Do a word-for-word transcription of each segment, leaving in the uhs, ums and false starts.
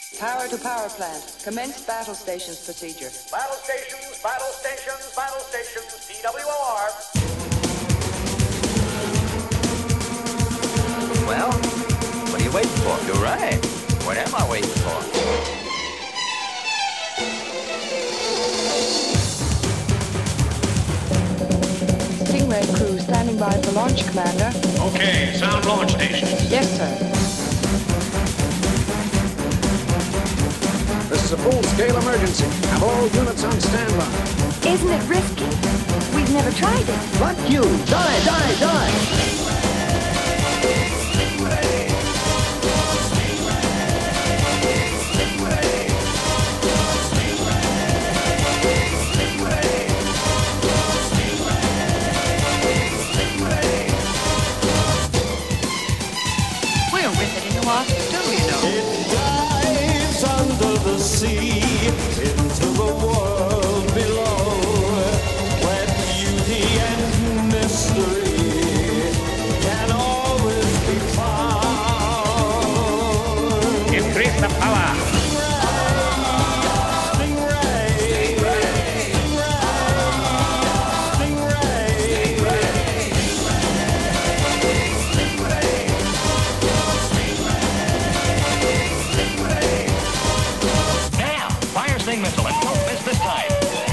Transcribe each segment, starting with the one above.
Power to power plant. Commence battle stations procedure. Battle stations, battle stations, battle stations, P W O R. Well, what are you waiting for? You're right. What am I waiting for? Stingray crew standing by for launch, Commander. Okay, sound launch stations. Yes, sir. This is a full-scale emergency. Have all units on standby. Isn't it risky? We've never tried it. Fuck you! Die, die, die! We're with it in the water too, you know. It dives under the sea into the world below, where beauty and mystery can always be found. Increase the power. Sting missile and don't miss this time.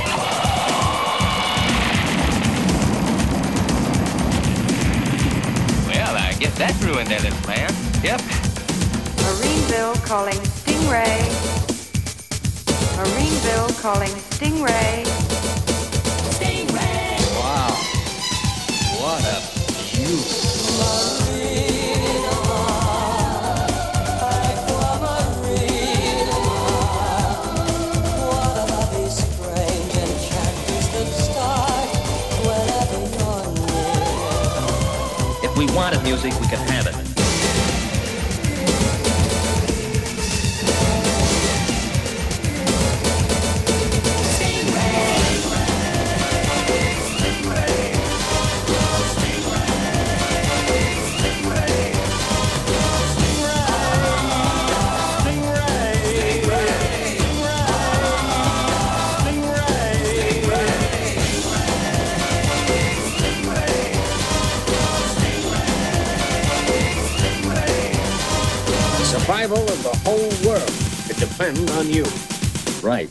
Well, I guess that ruined their little plan. Yep. Marineville calling Stingray. Marineville calling Stingray. Stingray! Wow. What a beaut. If we wanted music, we could have it. Survival of the whole world could depend on you. Right.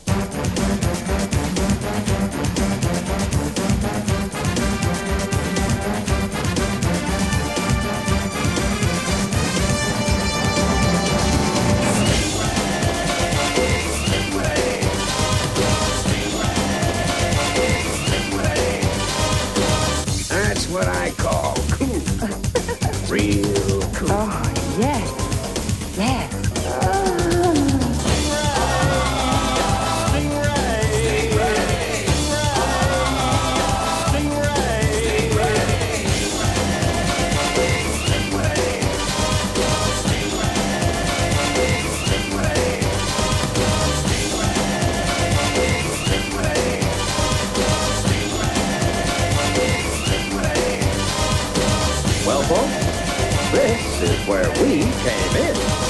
That's what I call cool. Real cool. Oh, yes. Yes. Well, folks, this is where we came in.